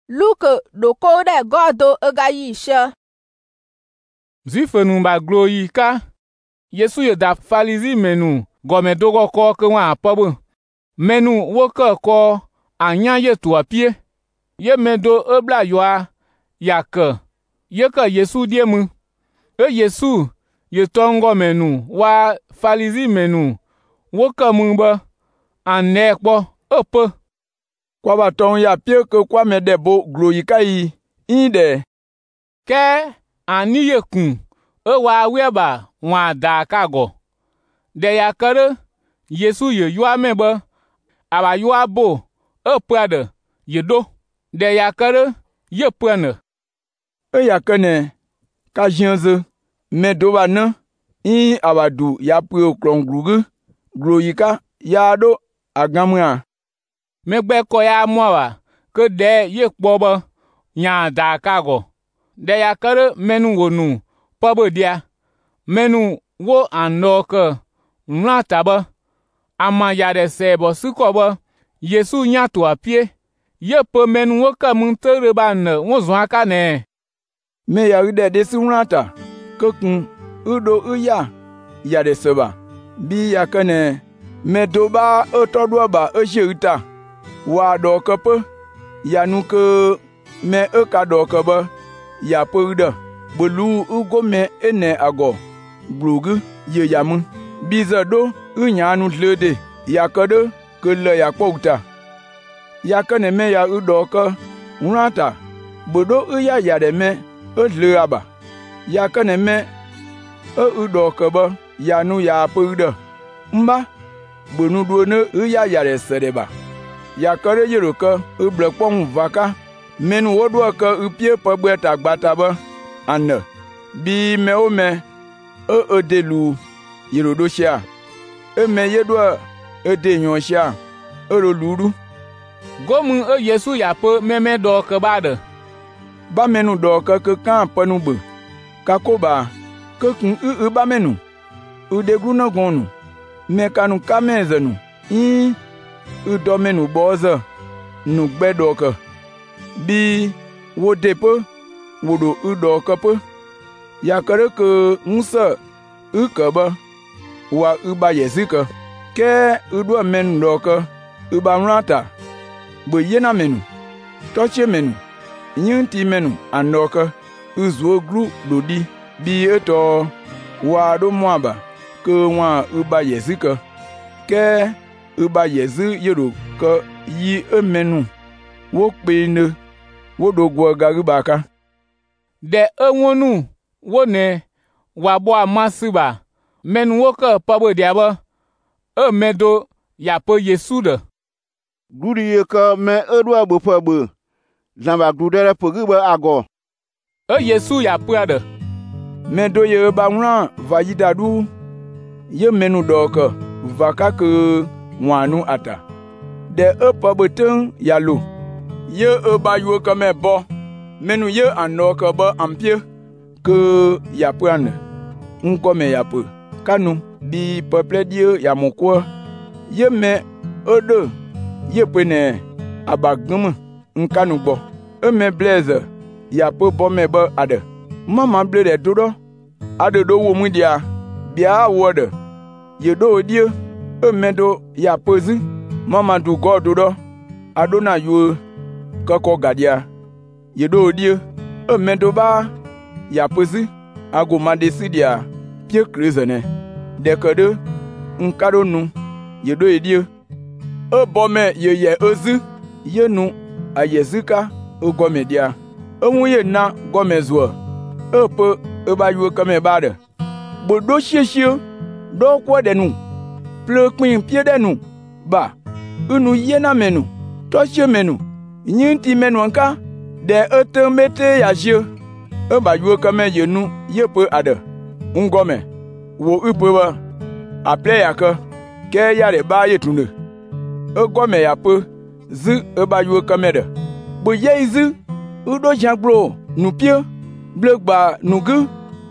Luke doko de godo ega yisha. Zifenu ba gloyi ka. Yesu ye da falizi menu gome dogo ko ke wa apobu. Menu woke ko anya ye tu apie. Ye medo ebla yoa yake. Ye ke Yesu diemu. Yesu ye tongo menu wa falizi menu woke mumba anekbo ope. Kwa baton ya pie ke kwa medebo gloyi kai inde. Ke ani ye kun wa weba wa da kago. De yakere Yesu ye yua mebe aba yua bo epade ye do. De yakere ye pene. Yakene ka jenze medo ba ne abadu ya pue klonglugu gloyika ya do agamwa. Megbe ko ya mwa ke de ye kpobe nya da kago. De yakere menu wonu pobe dia. Menu wo anoke nratabe ama ya de sebo sikobe Yesu nya to apie. Ye pe menu wo ka muntere ba ne wo zwa ka ne. Me ya ide de si nrata kokun udo uya ya de seba. Bi yakene medoba otodo ba ojeuta. Wa do kepe ya nu ke me ka do kebe ya peude bulu ugome ene ago blugu ye yamu bizado unyanu lede yakode ke le yakpouta yakene me ya udoka unata bodo uya yade me le aba yakene me udoka ba yanu ya peude mba bonu duone uya yade sedeba yakare yeroka ublekpong vaka menu wodwa ka upie pabweta gbataba ane bi meome edelu yerodosha eme yedwa edenyosha eroluru gomu Yesu yape meme do ke bade ba menu do ka kan panube kakoba kokun ba menu udeguna gonu mekanu kamezenu udomenu boza nu gbedoka bi wo depe wodo udoka pe yakare ke nsa ukaba wa uba yezika ke udo menu doka uba nrata bo yena menu toche menu nyinti menu anoka uzuo gru dodi bi eto wa do mwaba ke wa uba yezika ke uba yezi yero ka yi emenu wo pene wo do gwo garubaka de enwonu wo ne wa bo amasiba menu wo ka pabo diaba medo ya po Yesu de guri ye ka me edu agbopabu zamba gudere pogiba ago Yesu ya puade medo ye ba nwa vayidadu ye menu doka vaka ke wanu ata de pabotun yalo ye ba yo ka me bo menu ye anoka ba ampie ke yapane nkome yapu kanu bi peuple dieu ya moko ye me odo ye pene abagum nkanu gbo me blaze yapu bo me ba ade mama blede dodo ade do wo mu dia bia wode ye do dieu medo yapozi mama du gododo adona yo koko gadia yedo odie medo ba yapozi agoma desidia pie krezene dekode nkadonu yedo edie bome ye ozi yenu ayezika ogomedia onwuye na gomezo epe ebayo kame bade bodo sheshie do kwodenu plekpin piedenu ba unu yena menu toche menu nyinti menu anka de etemete yajie ba yuo kame yenu yepe ade ngome wo upewa aple yaka ke yare ba yetunde egome yape zi ba yuo kame de bo yeizi udo jagro nu pie blegba nugu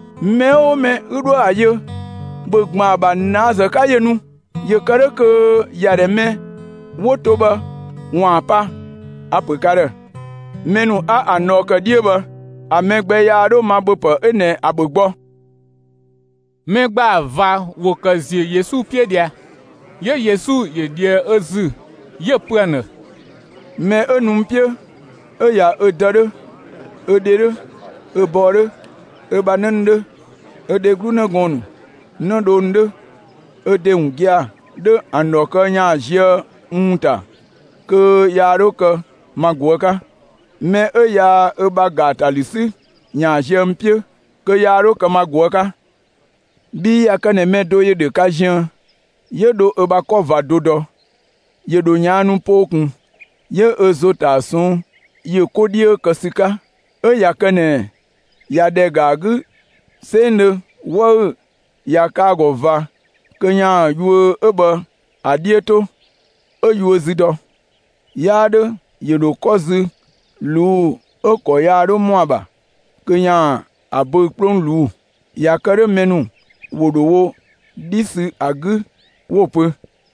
meome udo aye bogma ba naza kayenu ye kare ke yareme wotoba wapa apukare menu a anɔ ke die be amegbe ya aɖo ma be pe ene abe gbɔ. Megba va wo ke zi Yesu pie dia. Ye Yesu ye die ezi ye pene. Me enum pie eya edere edere ebore ebanende edegrune gonu ne donde ede ungia de anoke nya jie unta ke ya roke magwoka me eya ebagatalisi nya jie mpie ke ya roke magwoka bi akane me do ye de ka jien ye do ebako va dodo ye do nyanu pokun ye ezota sun ye kodie kasika eya kane ya de gagu sende wo ya kago va kenya yu ebe adieto eyu zido ya de ye do kozu lu oko ya do moaba kenya abo klon lu ya kare menu wodowo disi agu wope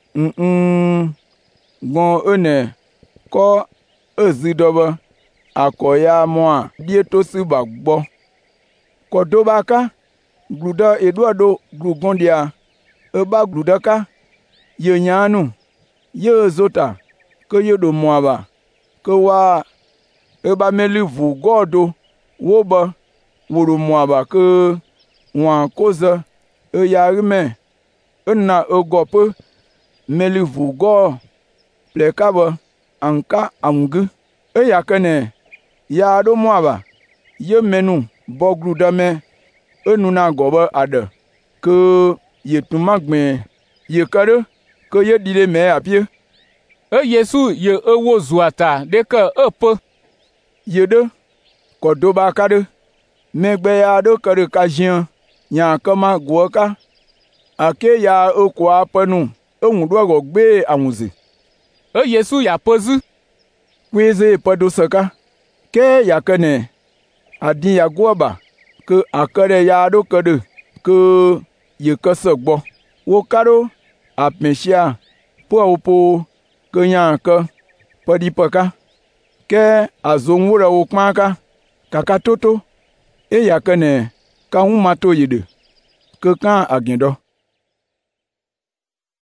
gon ene ko ezidobe akoya moa dieto si bagbo kodobaka gluda eduado glugondia eba gludaka ye nyanu ye zota ke ye do moaba ke wa eba melivu godo woba woro moaba ke wa koza eyarime na egope melivu go plekaba anka amgu eyakene ya do moaba ye menu bogudame enuna gobe ade ke ye tumagbe ye kare ke ye dile me apie Yesu ye ewo zuata de ke epe ye de kodoba kade megbe ya do kare kajien nya kama gwoka ake ya okwa penu onwudo gbe awunze Yesu ya pozu kweze podo saka ke yakene adin ya gwoba ke akare ya do kade ke ye kasagbo wo karo apmesia po opo ke nya ka podi paka ke azonwura wo kmaka kaka toto e yakene ka humato yede ke kan agindo